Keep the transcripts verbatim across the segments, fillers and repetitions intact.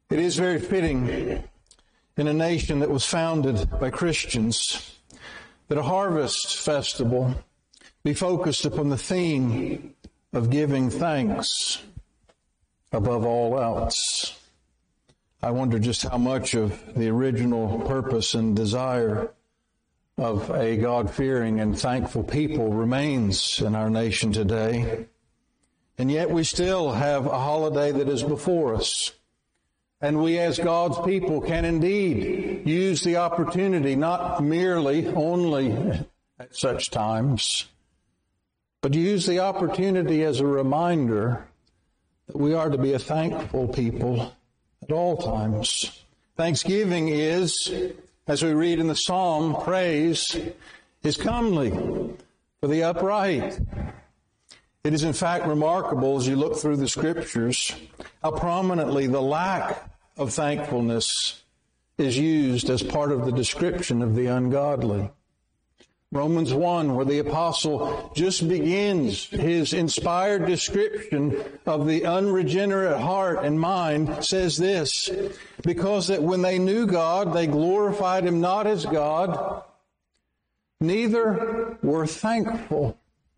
It is very fitting in a nation that was founded by Christians that a harvest festival be focused upon the theme of giving thanks above all else. I wonder just how much of the original purpose and desire of a God-fearing and thankful people remains in our nation today. And yet we still have a holiday that is before us. And we as God's people can indeed use the opportunity, not merely only at such times, but use the opportunity as a reminder that we are to be a thankful people at all times. Thanksgiving is, as we read in the Psalm, praise is comely for the upright. It is in fact remarkable as you look through the Scriptures how prominently the lack of thankfulness is used as part of the description of the ungodly. Romans one, where the apostle just begins his inspired description of the unregenerate heart and mind, says this, because that when they knew God, they glorified Him not as God, neither were thankful.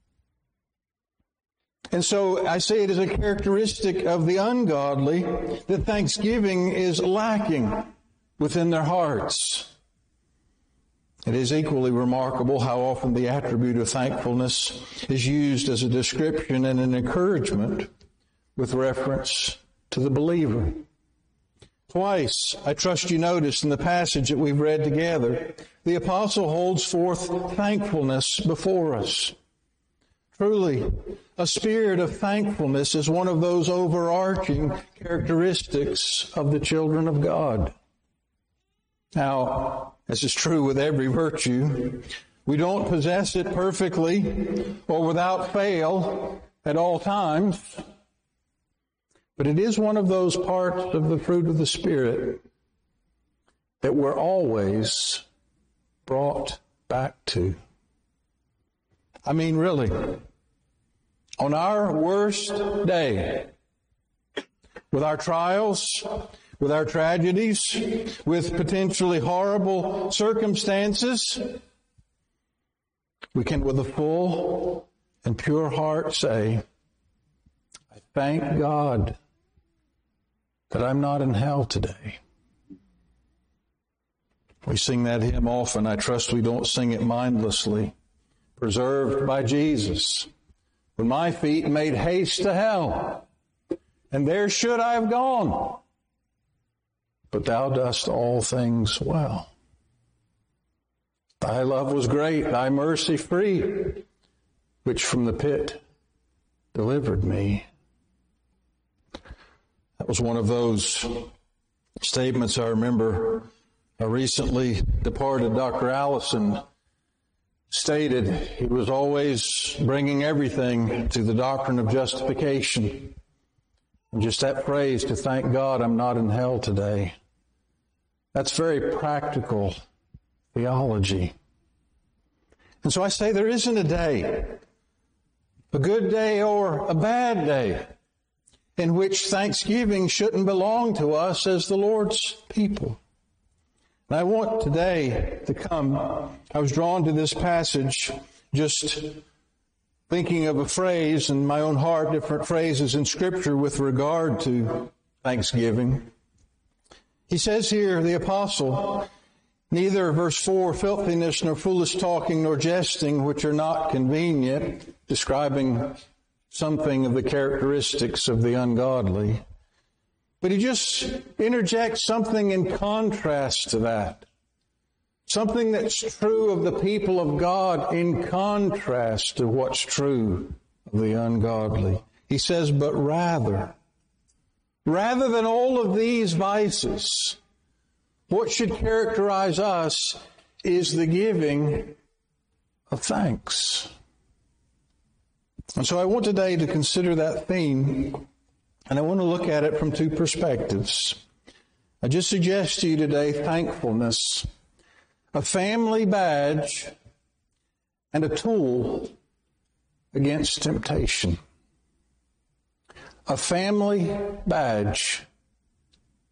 And so I say it is a characteristic of the ungodly that thanksgiving is lacking within their hearts. It is equally remarkable how often the attribute of thankfulness is used as a description and an encouragement with reference to the believer. Twice, I trust you noticed in the passage that we've read together, the apostle holds forth thankfulness before us. Truly, a spirit of thankfulness is one of those overarching characteristics of the children of God. Now, as is true with every virtue, we don't possess it perfectly or without fail at all times, but it is one of those parts of the fruit of the Spirit that we're always brought back to. I mean, really, on our worst day, with our trials, with our tragedies, with potentially horrible circumstances, we can with a full and pure heart say, I thank God that I'm not in hell today. We sing that hymn often. I trust we don't sing it mindlessly. Preserved by Jesus, when my feet made haste to hell, and there should I have gone. But thou dost all things well. Thy love was great, thy mercy free, which from the pit delivered me. That was one of those statements I remember a recently departed Doctor Allison stated. He was always bringing everything to the doctrine of justification. And just that phrase, to thank God I'm not in hell today. That's very practical theology. And so I say there isn't a day, a good day or a bad day, in which thanksgiving shouldn't belong to us as the Lord's people. And I want today to come, I was drawn to this passage just thinking of a phrase in my own heart, different phrases in Scripture with regard to thanksgiving. He says here, the apostle, neither, verse four, filthiness nor foolish talking nor jesting, which are not convenient, describing something of the characteristics of the ungodly. But he just interjects something in contrast to that. Something that's true of the people of God in contrast to what's true of the ungodly. He says, but rather, rather than all of these vices, what should characterize us is the giving of thanks. And so I want today to consider that theme, and I want to look at it from two perspectives. I just suggest to you today thankfulness, a family badge, and a tool against temptation. A family badge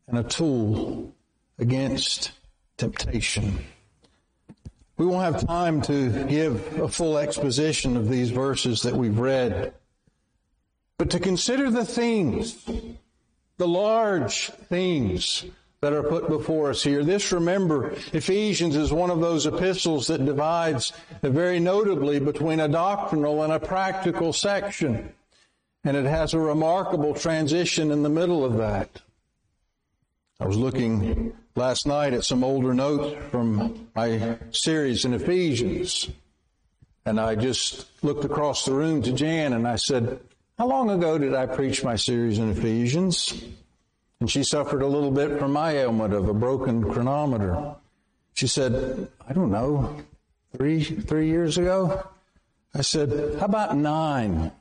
and a tool against temptation. We won't have time to give a full exposition of these verses that we've read, but to consider the themes, the large themes that are put before us here. This, remember, Ephesians is one of those epistles that divides very notably between a doctrinal and a practical section. And it has a remarkable transition in the middle of that. I was looking last night at some older notes from my series in Ephesians. And I just looked across the room to Jan and I said, how long ago did I preach my series in Ephesians? And she suffered a little bit from my ailment of a broken chronometer. She said, I don't know, three, three years ago? I said, how about nine?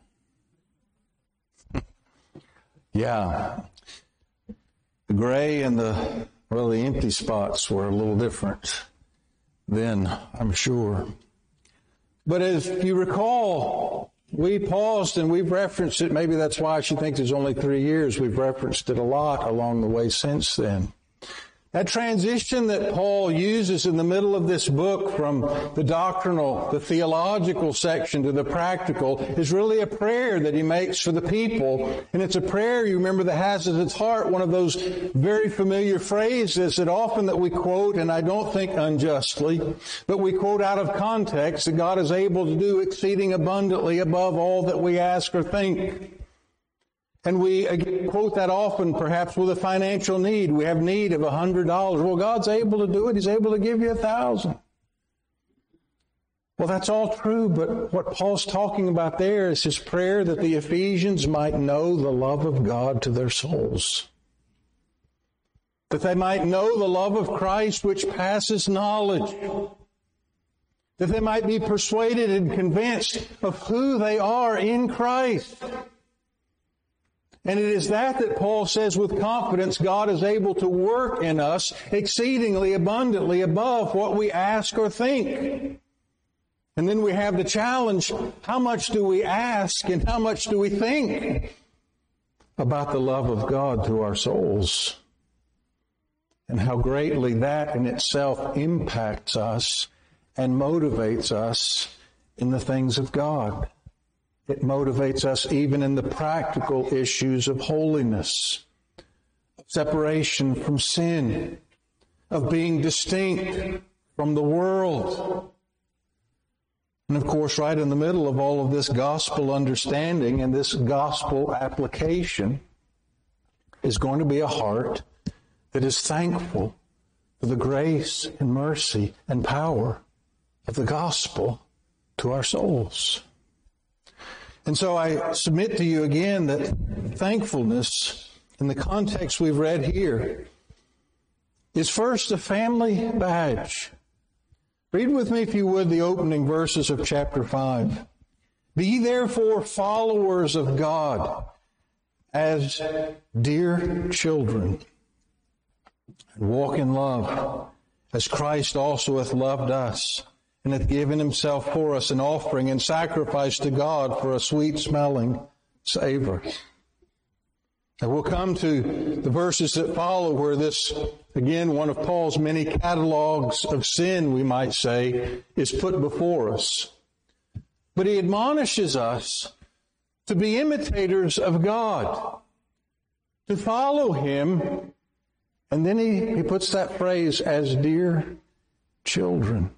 Yeah. The gray and the, well, the empty spots were a little different then, I'm sure. But as you recall, we paused and we've referenced it. Maybe that's why she thinks it's only three years. We've referenced it a lot along the way since then. That transition that Paul uses in the middle of this book from the doctrinal, the theological section to the practical is really a prayer that he makes for the people. And it's a prayer, you remember, that has at its heart one of those very familiar phrases that often that we quote, and I don't think unjustly, but we quote out of context, that God is able to do exceeding abundantly above all that we ask or think. And we again, quote that often, perhaps with a financial need. We have need of a hundred dollars. Well, God's able to do it. He's able to give you a thousand. Well, that's all true, but what Paul's talking about there is his prayer that the Ephesians might know the love of God to their souls. That they might know the love of Christ which passes knowledge. That they might be persuaded and convinced of who they are in Christ. And it is that that Paul says with confidence, God is able to work in us exceedingly abundantly above what we ask or think. And then we have the challenge, how much do we ask and how much do we think about the love of God to our souls? And how greatly that in itself impacts us and motivates us in the things of God. It motivates us even in the practical issues of holiness, of separation from sin, of being distinct from the world. And of course, right in the middle of all of this gospel understanding and this gospel application is going to be a heart that is thankful for the grace and mercy and power of the gospel to our souls. And so I submit to you again that thankfulness, in the context we've read here, is first a family badge. Read with me, if you would, the opening verses of chapter five. Be ye therefore followers of God as dear children, and walk in love, as Christ also hath loved us, and hath given himself for us an offering and sacrifice to God for a sweet-smelling savor. And we'll come to the verses that follow where this, again, one of Paul's many catalogs of sin, we might say, is put before us. But he admonishes us to be imitators of God, to follow him, and then he, he puts that phrase, as dear children.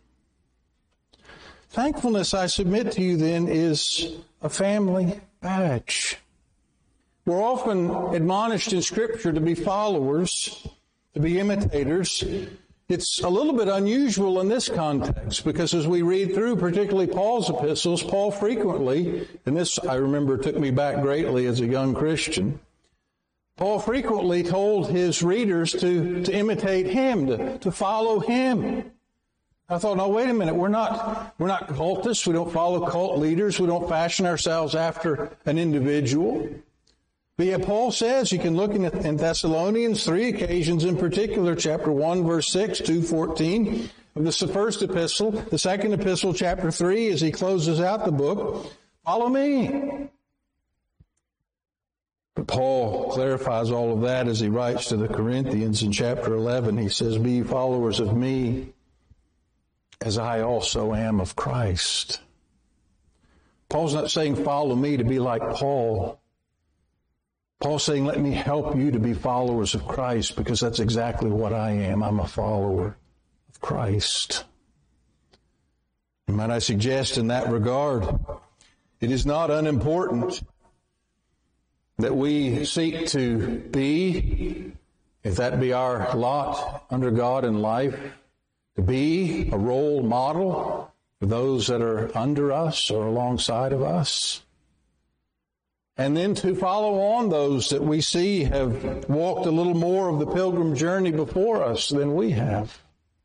Thankfulness, I submit to you then, is a family badge. We're often admonished in Scripture to be followers, to be imitators. It's a little bit unusual in this context because as we read through, particularly Paul's epistles, Paul frequently, and this I remember took me back greatly as a young Christian, Paul frequently told his readers to, to imitate him, to, to follow him. I thought, no, wait a minute, we're not, we're not cultists, we don't follow cult leaders, we don't fashion ourselves after an individual. But yet Paul says, you can look in, in Thessalonians, three occasions in particular, chapter one, verse six, two, fourteen, of the first epistle, the second epistle, chapter three, as he closes out the book, follow me. But Paul clarifies all of that as he writes to the Corinthians in chapter eleven. He says, "Be ye followers of me, as I also am of Christ." Paul's not saying follow me to be like Paul. Paul's saying, let me help you to be followers of Christ, because that's exactly what I am. I'm a follower of Christ. And might I suggest in that regard, it is not unimportant that we seek to be, if that be our lot under God in life, to be a role model for those that are under us or alongside of us. And then to follow on those that we see have walked a little more of the pilgrim journey before us than we have.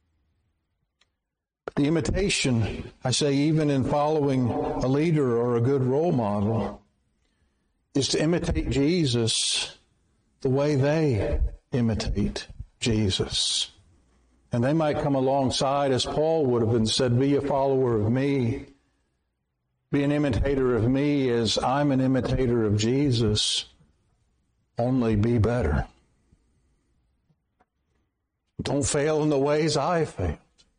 But the imitation, I say, even in following a leader or a good role model, is to imitate Jesus the way they imitate Jesus. And they might come alongside, as Paul would have, and said, be a follower of me. Be an imitator of me as I'm an imitator of Jesus. Only be better. Don't fail in the ways I failed.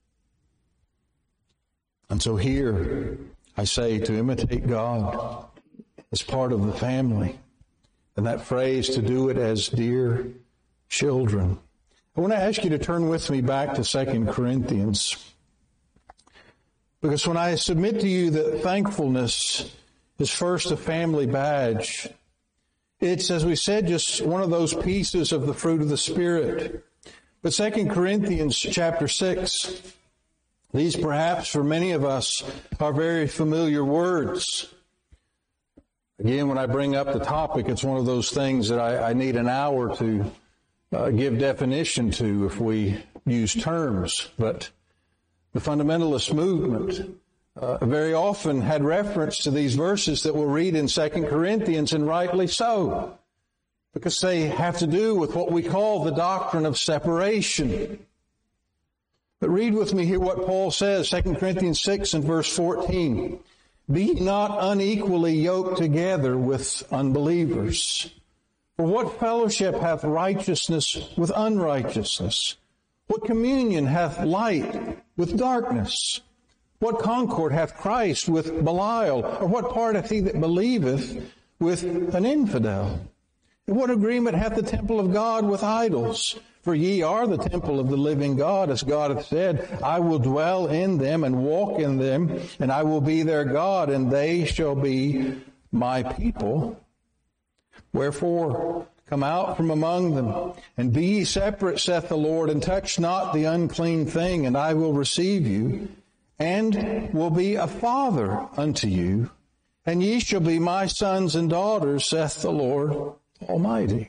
And so here, I say, to imitate God as part of the family. And that phrase, to do it as dear children. I want to ask you to turn with me back to Second Corinthians. Because when I submit to you that thankfulness is first a family badge, it's, as we said, just one of those pieces of the fruit of the Spirit. But Second Corinthians chapter six, these perhaps for many of us are very familiar words. Again, when I bring up the topic, it's one of those things that I, I need an hour to uh, give definition to if we use terms. But the fundamentalist movement uh, very often had reference to these verses that we'll read in Second Corinthians, and rightly so, because they have to do with what we call the doctrine of separation. But read with me here what Paul says, Second Corinthians six and verse fourteen. Be not unequally yoked together with unbelievers. For what fellowship hath righteousness with unrighteousness? What communion hath light with darkness? What concord hath Christ with Belial? Or what part hath he that believeth with an infidel? And what agreement hath the temple of God with idols? For ye are the temple of the living God, as God hath said, I will dwell in them and walk in them, and I will be their God, and they shall be my people. Wherefore, come out from among them, and be ye separate, saith the Lord, and touch not the unclean thing, and I will receive you, and will be a father unto you, and ye shall be my sons and daughters, saith the Lord Almighty.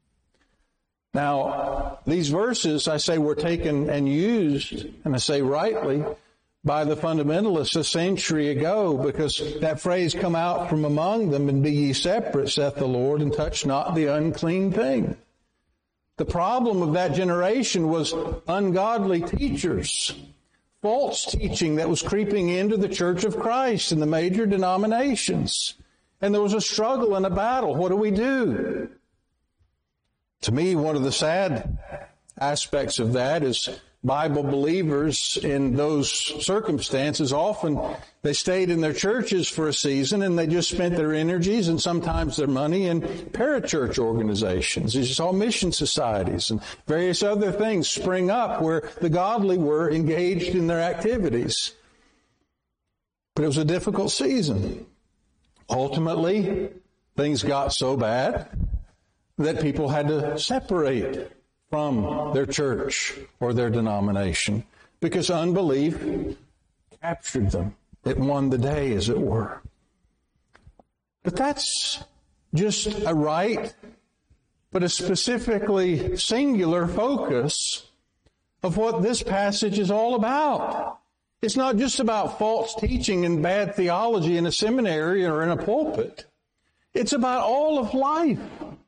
Now, these verses, I say, were taken and used, and I say rightly, by the fundamentalists a century ago, because that phrase, come out from among them and be ye separate, saith the Lord, and touch not the unclean thing. The problem of that generation was ungodly teachers, false teaching that was creeping into the Church of Christ and the major denominations. And there was a struggle and a battle. What do we do? To me, one of the sad aspects of that is Bible believers in those circumstances, often they stayed in their churches for a season and they just spent their energies and sometimes their money in parachurch organizations. You saw mission societies and various other things spring up where the godly were engaged in their activities. But it was a difficult season. Ultimately, things got so bad that people had to separate from their church or their denomination because unbelief captured them. It won the day, as it were. But that's just a right, but a specifically singular focus of what this passage is all about. It's not just about false teaching and bad theology in a seminary or in a pulpit. It's about all of life.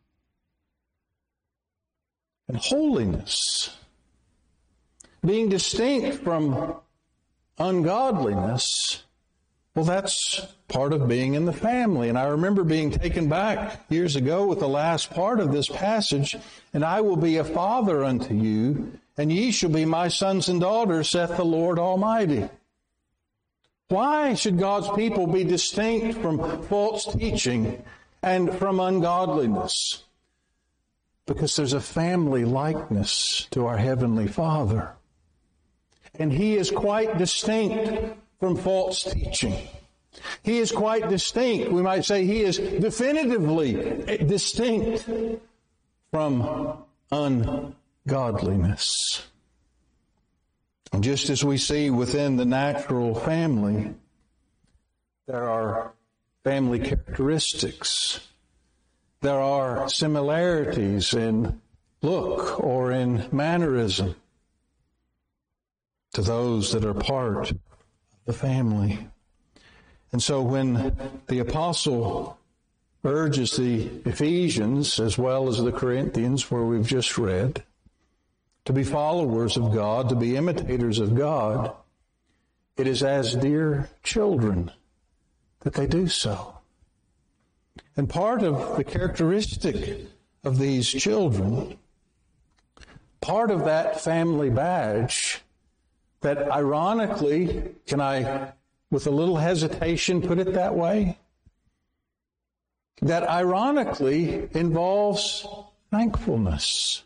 And holiness, being distinct from ungodliness, Well, that's part of being in the family. And I remember being taken back years ago with the last part of this passage, and I will be a father unto you, and ye shall be my sons and daughters, saith the Lord Almighty. Why should God's people be distinct from false teaching and from ungodliness? Because there's a family likeness to our Heavenly Father. And He is quite distinct from false teaching. He is quite distinct. We might say He is definitively distinct from ungodliness. And just as we see within the natural family, there are family characteristics. There are similarities in look or in mannerism to those that are part of the family. And so when the apostle urges the Ephesians as well as the Corinthians, where we've just read, to be followers of God, to be imitators of God, it is as dear children that they do so. And part of the characteristic of these children, part of that family badge, that ironically, can I, with a little hesitation, put it that way? That ironically involves thankfulness.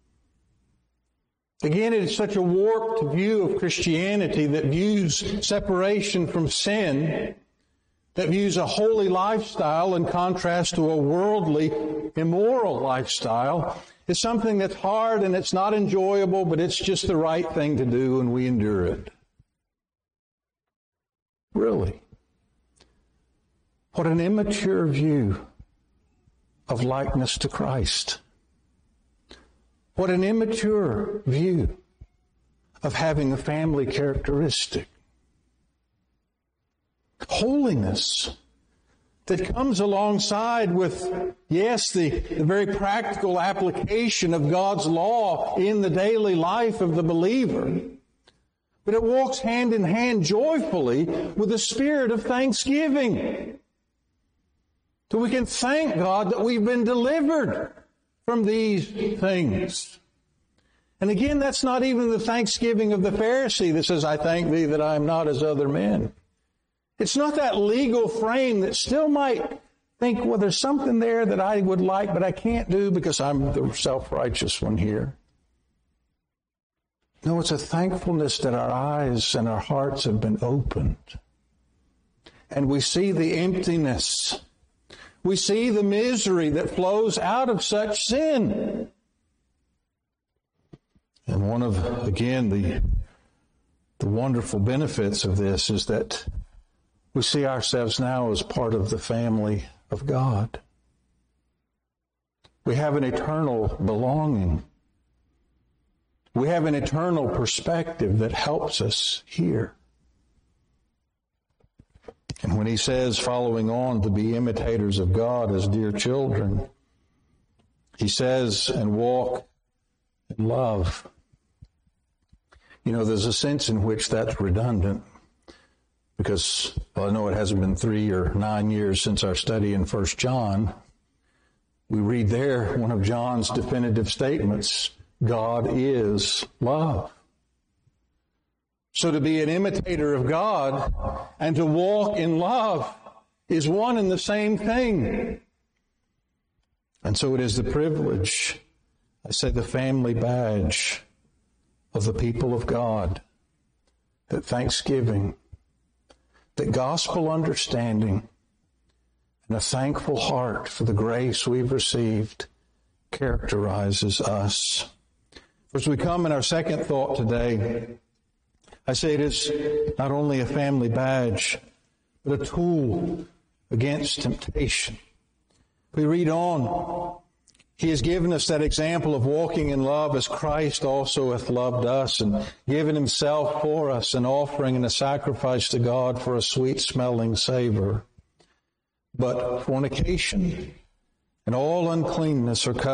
Again, it is such a warped view of Christianity that views separation from sin, that views a holy lifestyle in contrast to a worldly, immoral lifestyle. It's something that's hard and it's not enjoyable, but it's just the right thing to do, and we endure it. Really? What an immature view of likeness to Christ. What an immature view of having a family characteristic. Holiness that comes alongside with, yes, the, the very practical application of God's law in the daily life of the believer. But it walks hand in hand joyfully with a spirit of thanksgiving. So we can thank God that we've been delivered from these things. And again, that's not even the thanksgiving of the Pharisee that says, I thank thee that I am not as other men. It's not that legal frame that still might think, well, there's something there that I would like, but I can't do because I'm the self-righteous one here. No, it's a thankfulness that our eyes and our hearts have been opened. And we see the emptiness. We see the misery that flows out of such sin. And one of, again, the, the wonderful benefits of this is that we see ourselves now as part of the family of God. We have an eternal belonging. We have an eternal perspective that helps us here. And when he says, following on, to be imitators of God as dear children, he says, and walk in love. You know, there's a sense in which that's redundant. Because, well, I know it hasn't been three or nine years since our study in First John. We read there one of John's definitive statements, God is love. So to be an imitator of God and to walk in love is one and the same thing. And so it is the privilege, I say the family badge of the people of God, that thanksgiving, that gospel understanding, and a thankful heart for the grace we've received characterizes us. As we come in our second thought today, I say it is not only a family badge, but a tool against temptation. We read on, he has given us that example of walking in love as Christ also hath loved us and given himself for us, an offering and a sacrifice to God for a sweet-smelling savor. But fornication and all uncleanness or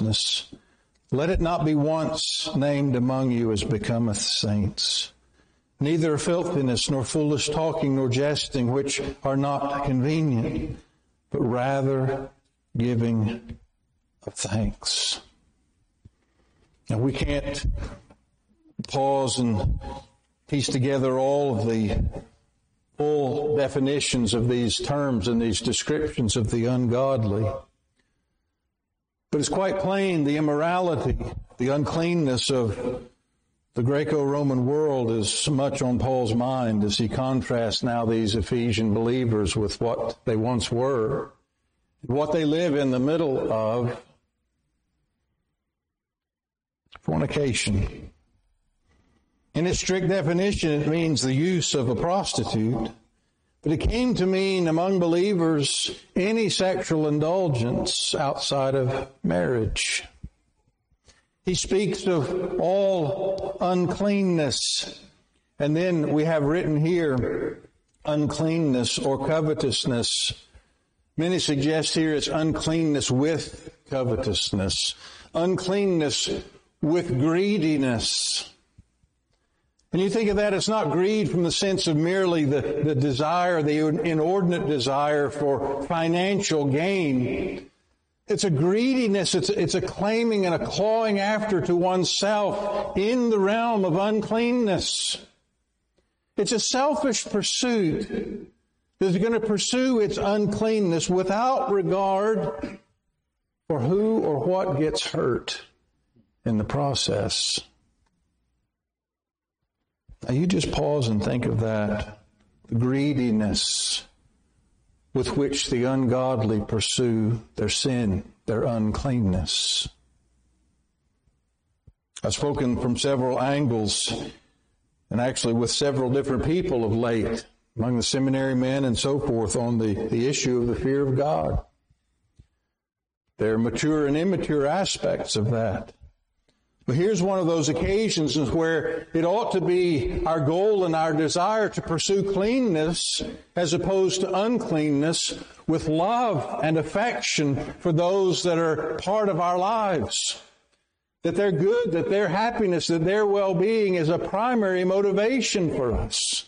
covetousness, let it not be once named among you as becometh saints, neither filthiness, nor foolish talking, nor jesting, which are not convenient, but rather giving of thanks. Now, we can't pause and piece together all of the full definitions of these terms and these descriptions of the ungodly. But it's quite plain the immorality, the uncleanness of the Greco-Roman world is much on Paul's mind as he contrasts now these Ephesian believers with what they once were, what they live in the middle of. Fornication. In its strict definition, it means the use of a prostitute. But it came to mean among believers any sexual indulgence outside of marriage. He speaks of all uncleanness. And then we have written here uncleanness or covetousness. Many suggest here it's uncleanness with covetousness. Uncleanness with greediness. And you think of that, it's not greed from the sense of merely the, the desire, the inordinate desire for financial gain. It's a greediness, it's, it's a claiming and a clawing after to oneself in the realm of uncleanness. It's a selfish pursuit that's going to pursue its uncleanness without regard for who or what gets hurt in the process. Now you just pause and think of that. The greediness with which the ungodly pursue their sin, their uncleanness. I've spoken from several angles, and actually with several different people of late, among the seminary men and so forth, on the, the issue of the fear of God. There are mature and immature aspects of that. But here's one of those occasions where it ought to be our goal and our desire to pursue cleanness as opposed to uncleanness with love and affection for those that are part of our lives. That they're good, that their happiness, that their well-being is a primary motivation for us.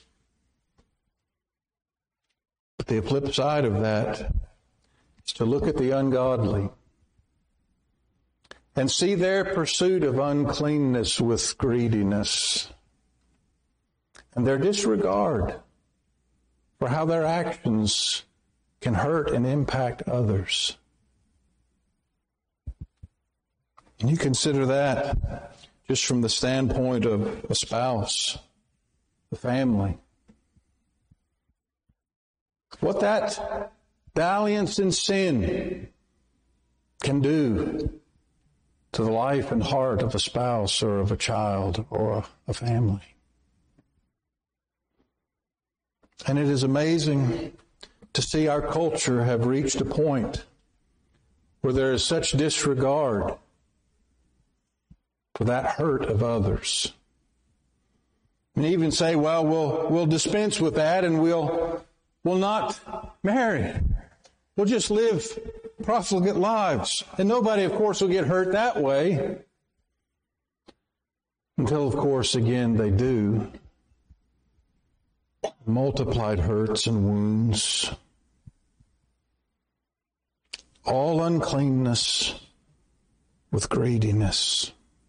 But the flip side of that is to look at the ungodly and see their pursuit of uncleanness with greediness and their disregard for how their actions can hurt and impact others. And you consider that just from the standpoint of a spouse, the family. What that dalliance in sin can do to the life and heart of a spouse or of a child or a family. And it is amazing to see our culture have reached a point where there is such disregard for that hurt of others. And even say, well, we'll we'll dispense with that and we'll we'll not marry. We'll just live profligate lives. And nobody, of course, will get hurt that way. Until, of course, again, they do. Multiplied hurts and wounds. All uncleanness with greediness.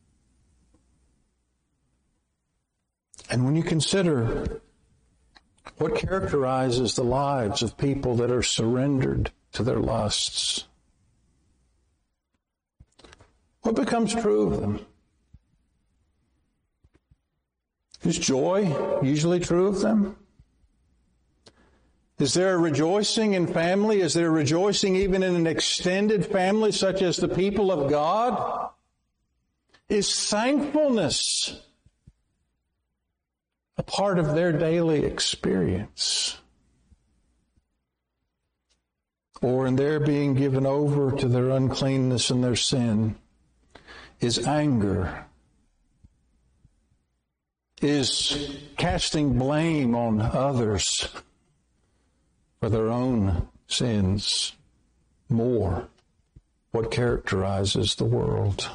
And when you consider what characterizes the lives of people that are surrendered to their lusts, what becomes true of them? Is joy usually true of them? Is there a rejoicing in family? Is there rejoicing even in an extended family such as the people of God? Is thankfulness a part of their daily experience? Or in their being given over to their uncleanness and their sin, is anger, is casting blame on others for their own sins more what characterizes the world?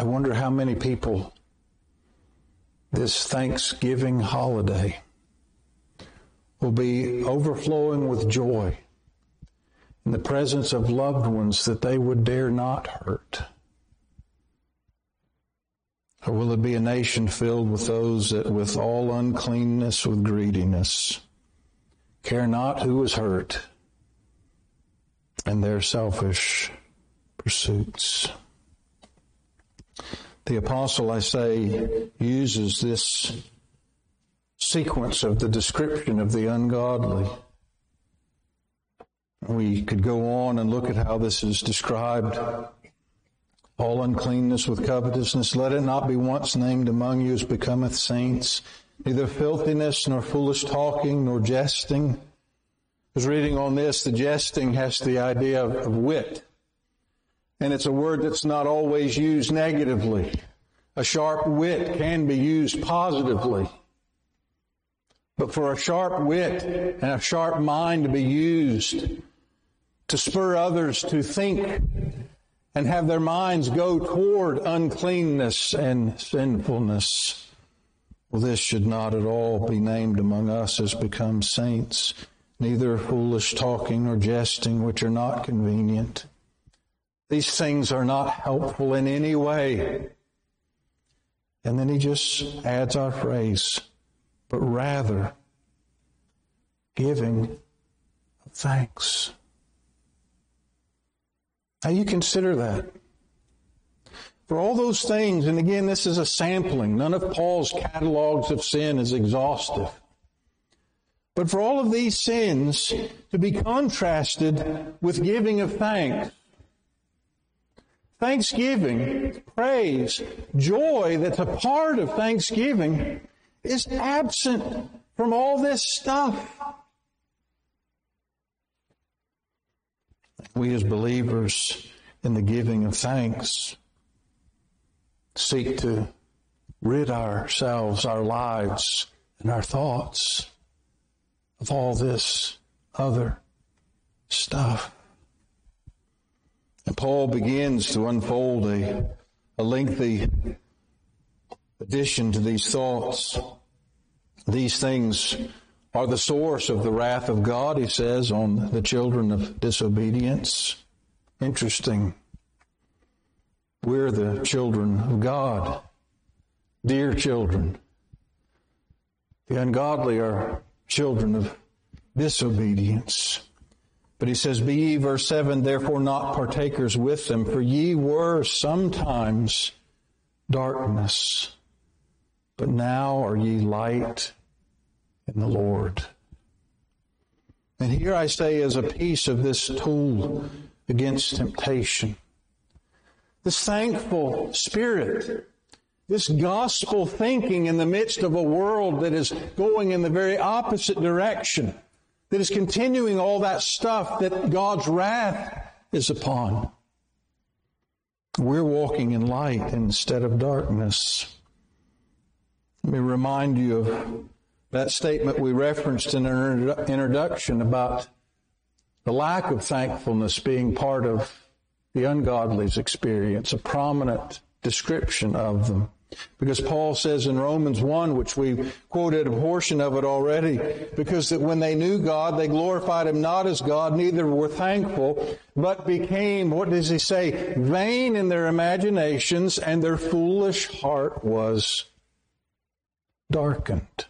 I wonder how many people this Thanksgiving holiday will be overflowing with joy in the presence of loved ones that they would dare not hurt. Or will it be a nation filled with those that with all uncleanness, with greediness, care not who is hurt and their selfish pursuits? The apostle, I say, uses this sequence of the description of the ungodly. We could go on and look at how this is described. All uncleanness with covetousness, let it not be once named among you as becometh saints, neither filthiness, nor foolish talking, nor jesting. I was reading on this, the jesting has the idea of, of wit. And it's a word that's not always used negatively. A sharp wit can be used positively. But for a sharp wit and a sharp mind to be used to spur others to think and have their minds go toward uncleanness and sinfulness, well, this should not at all be named among us as become saints, neither foolish talking nor jesting, which are not convenient. These things are not helpful in any way. And then he just adds our phrase, but rather giving thanks. Now you consider that. For all those things, and again, this is a sampling. None of Paul's catalogs of sin is exhaustive. But for all of these sins to be contrasted with giving of thanks, thanksgiving, praise, joy that's a part of thanksgiving is absent from all this stuff. We as believers in the giving of thanks seek to rid ourselves, our lives, and our thoughts of all this other stuff. And Paul begins to unfold a, a lengthy addition to these thoughts. These things are the source of the wrath of God, he says, on the children of disobedience. Interesting. We're the children of God, dear children. The ungodly are children of disobedience. But he says, be ye, verse seven, therefore not partakers with them, for ye were sometimes darkness, but now are ye light in the Lord. And here I say as a piece of this tool against temptation, this thankful spirit, this gospel thinking in the midst of a world that is going in the very opposite direction, that is continuing all that stuff that God's wrath is upon. We're walking in light instead of darkness. Let me remind you of that statement we referenced in our introduction about the lack of thankfulness being part of the ungodly's experience, a prominent description of them. Because Paul says in Romans one, which we quoted a portion of it already, because that when they knew God, they glorified Him not as God, neither were thankful, but became, what does he say, vain in their imaginations, and their foolish heart was darkened.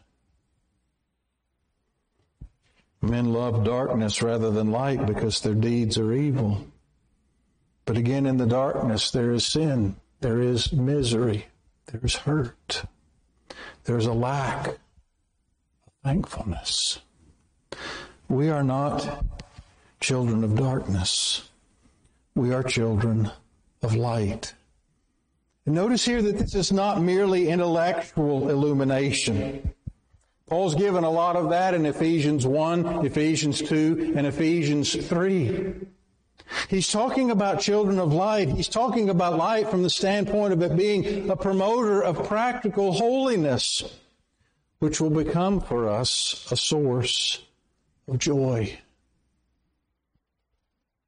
Men love darkness rather than light because their deeds are evil. But again, in the darkness, there is sin, there is misery, there is hurt, there is a lack of thankfulness. We are not children of darkness. We are children of light. And notice here that this is not merely intellectual illumination. Paul's given a lot of that in Ephesians one, Ephesians two, and Ephesians three. He's talking about children of light. He's talking about light from the standpoint of it being a promoter of practical holiness, which will become for us a source of joy.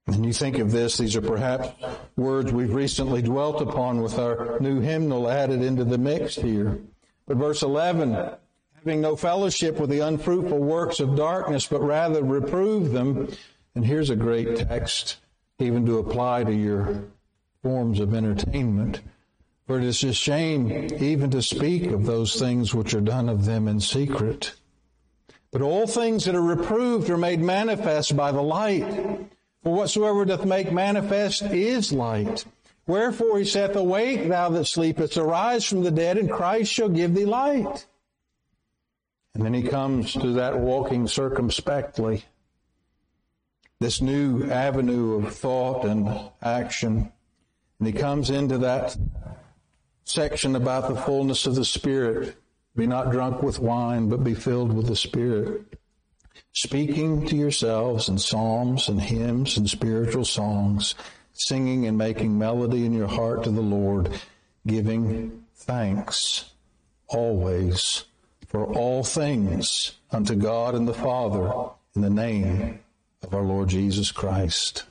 And you think of this, these are perhaps words we've recently dwelt upon with our new hymnal added into the mix here. But verse eleven, having no fellowship with the unfruitful works of darkness, but rather reprove them. And here's a great text, even to apply to your forms of entertainment. For it is a shame even to speak of those things which are done of them in secret. But all things that are reproved are made manifest by the light. For whatsoever doth make manifest is light. Wherefore he saith, awake, thou that sleepest, arise from the dead, and Christ shall give thee light. And then he comes to that walking circumspectly, this new avenue of thought and action. And he comes into that section about the fullness of the Spirit. Be not drunk with wine, but be filled with the Spirit. Speaking to yourselves in psalms and hymns and spiritual songs, singing and making melody in your heart to the Lord, giving thanks always for all things unto God and the Father in the name of our Lord Jesus Christ.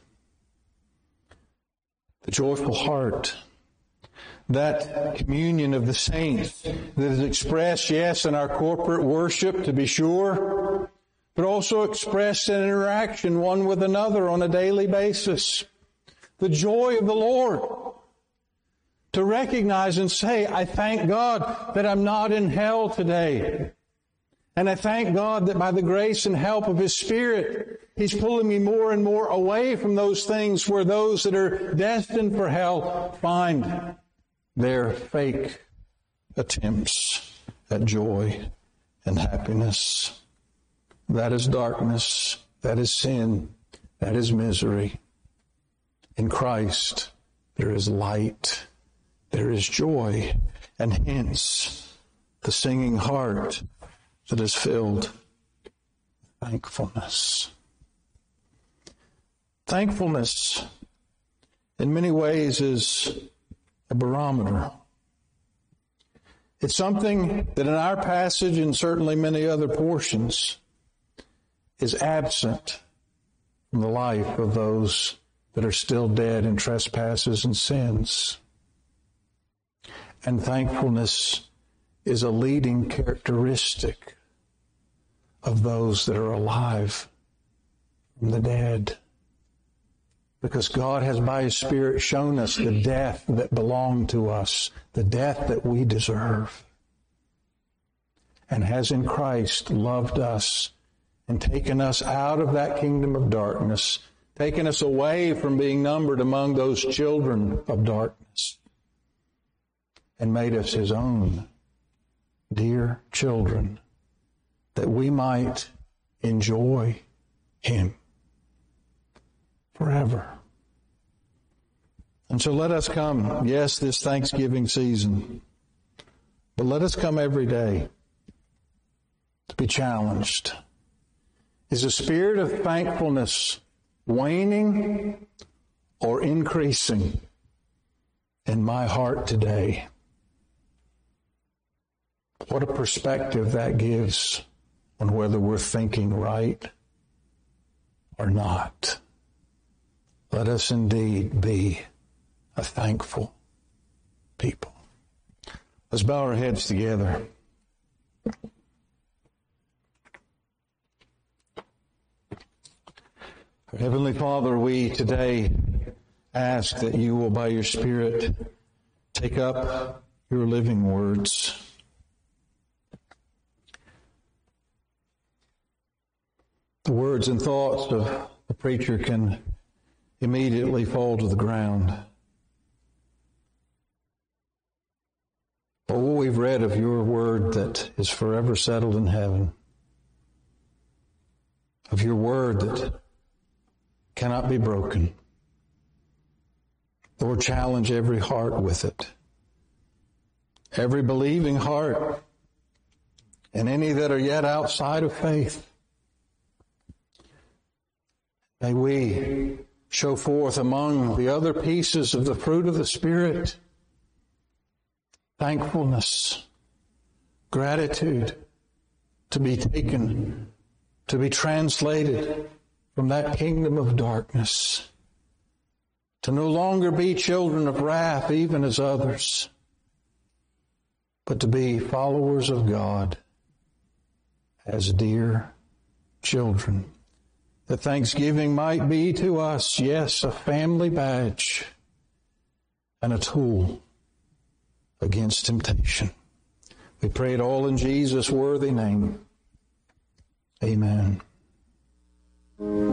The joyful heart, that communion of the saints that is expressed, yes, in our corporate worship, to be sure, but also expressed in interaction one with another on a daily basis. The joy of the Lord. To recognize and say, I thank God that I'm not in hell today. And I thank God that by the grace and help of His Spirit, He's pulling me more and more away from those things where those that are destined for hell find their fake attempts at joy and happiness. That is darkness. That is sin. That is misery. In Christ, there is light. There is joy. And hence, the singing heart that is filled with thankfulness. Thankfulness, in many ways, is a barometer. It's something that in our passage, and certainly many other portions, is absent from the life of those that are still dead in trespasses and sins. And thankfulness is a leading characteristic of those that are alive from the dead. Because God has by His Spirit shown us the death that belonged to us, the death that we deserve, and has in Christ loved us and taken us out of that kingdom of darkness, taken us away from being numbered among those children of darkness, and made us His own dear children, that we might enjoy Him forever. And so let us come, yes, this Thanksgiving season, but let us come every day to be challenged. Is the spirit of thankfulness waning or increasing in my heart today? What a perspective that gives on whether we're thinking right or not. Let us indeed be a thankful people. Let's bow our heads together. Heavenly Father, we today ask that you will, by your Spirit, take up your living words. The words and thoughts of a preacher can immediately fall to the ground. But what we've read of your word that is forever settled in heaven, of your word that cannot be broken. Lord, challenge every heart with it. Every believing heart, and any that are yet outside of faith. May we show forth among the other pieces of the fruit of the Spirit thankfulness, gratitude, to be taken, to be translated from that kingdom of darkness to no longer be children of wrath, even as others, but to be followers of God as dear children. That Thanksgiving might be to us, yes, a family badge and a tool against temptation. We pray it all in Jesus' worthy name. Amen.